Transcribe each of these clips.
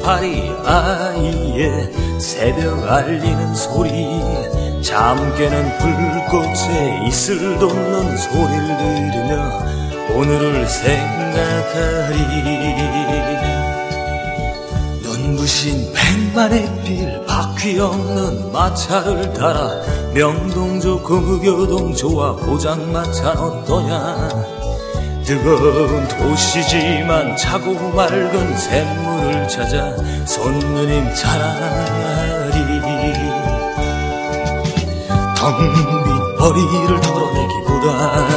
파리 아이의 새벽 알리는 소리, 잠 깨는 불꽃에 이슬 돋는 소리를 들으며 오늘을 생각하리. 눈부신 백만의 빌 바퀴 없는 마차를 따라 명동 좋고 무교동 좋아 포장마차는 어떠냐. 뜨거운 도시지만 차고 맑은 샘물을 찾아 손누님 자랑하리. 텅빈 머리를 털어내기보다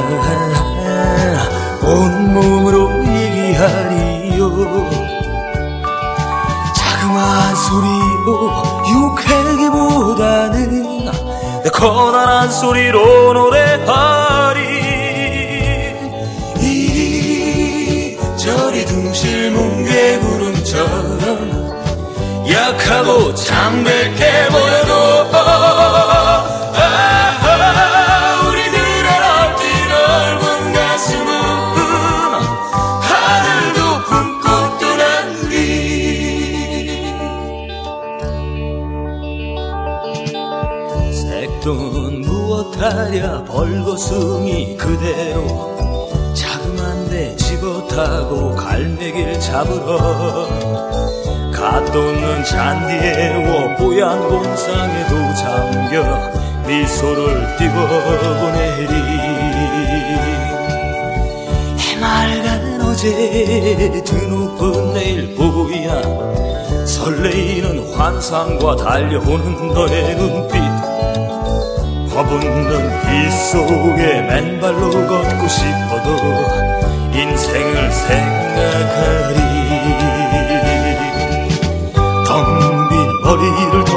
온몸으로 얘기하리요. 자그마한 소리로 유혹하기보다는 커다란 소리로 노래하리. 저리 둥실 뭉게 구름처럼 약하고 창백해 보여도 우리들의 넓디 넓은 가슴은 하늘도 품고 떠난 우리. 색돈 무엇하랴 벌거숭이 그대로 자그만데 집어타고 갈매길 잡으러 갓돋는 잔디에 누워 뽀얀 공상에도 잠겨 미소를 띄워보내리. 해맑은 어제 드높은 내일 보야 설레이는 환상과 달려오는 너의 눈빛. 허붙는 빛 속에 맨발로 걷고 싶어도 인생을 생각하리. 텅 빈 머리를